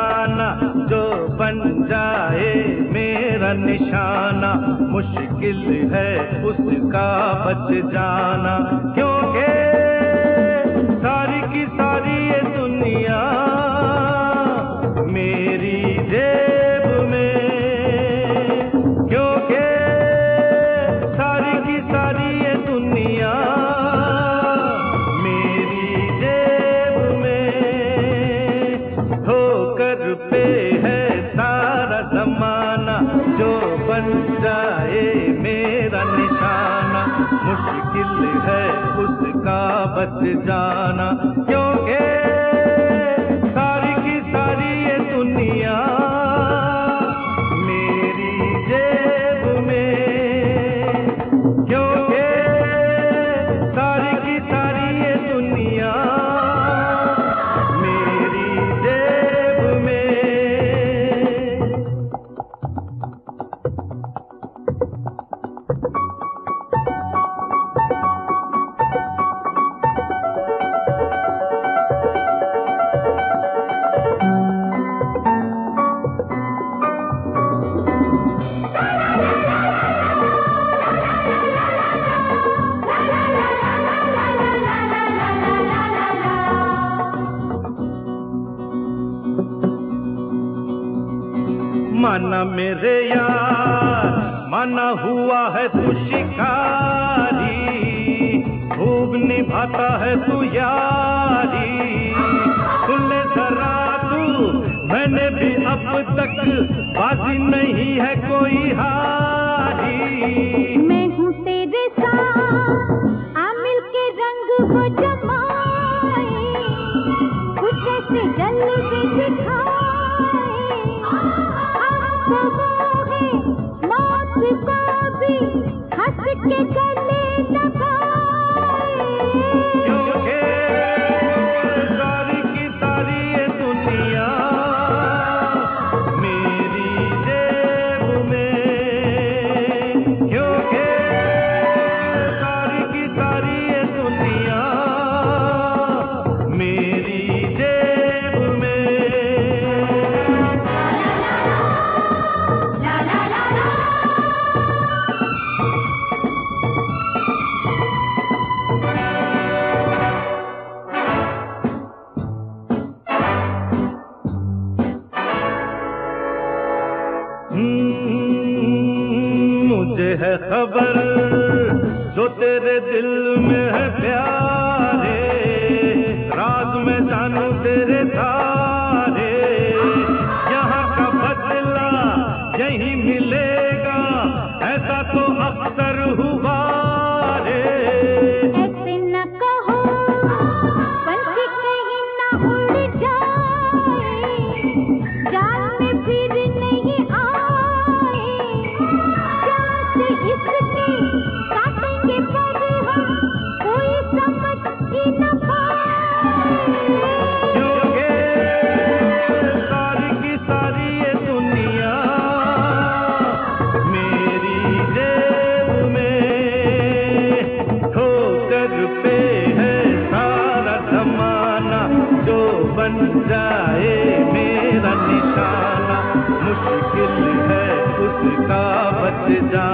जमाना जो बन जाए मेरा निशाना, मुश्किल है उसका बच जाना। क्योंकि सारी की सारी ये दुनिया मेरी जेब में, क्योंकि सारी की सारी ये दुनिया मेरी जेब में। ठोकर पे है सारा जमाना जो बन जाए मेरा निशाना, मुश्किल है उसका बच जाना। क्योंकि सारी की सारी ये दुनिया मेरी जेब में, क्योंकि सारी की सारी ये दुनिया मेरी जेब में। माना मेरे यार माना हुआ है तू शिकारी, खूब निभाता है तू यारी। सुन ले जरा तू मैंने भी अब तक बाजी नहीं है कोई हारी। मैं हूँ तेरे साथ आ मिल के रंग वो जमाए, कुछ ऐसे जलवे दिखाए। मौत को भी हंस के गले लगाए। क्योंकि सारी की सारी ये दुनिया मेरी जेब में, क्योंकि सारी की सारी ये दुनिया मेरी जेब में। मुझे है खबर जो तेरे दिल में है प्यारे, राज में जानू तेरे सारे। यहाँ का बदला यही मिलेगा ऐसा तो अक्सर हुआ रे। ऐसे न कहो पंछी कहीं न उड़ जाए, जाल में फिर नहीं आए। जात इसकी काटेंगे पर हम कोई समझ ही न पाए। क्योंकि सारी की सारी ये दुनिया मेरी जेब में। ठोकर पे है सारा जमाना जो बन जाए मेरा निशाना, मुश्किल है उसका बच जाना।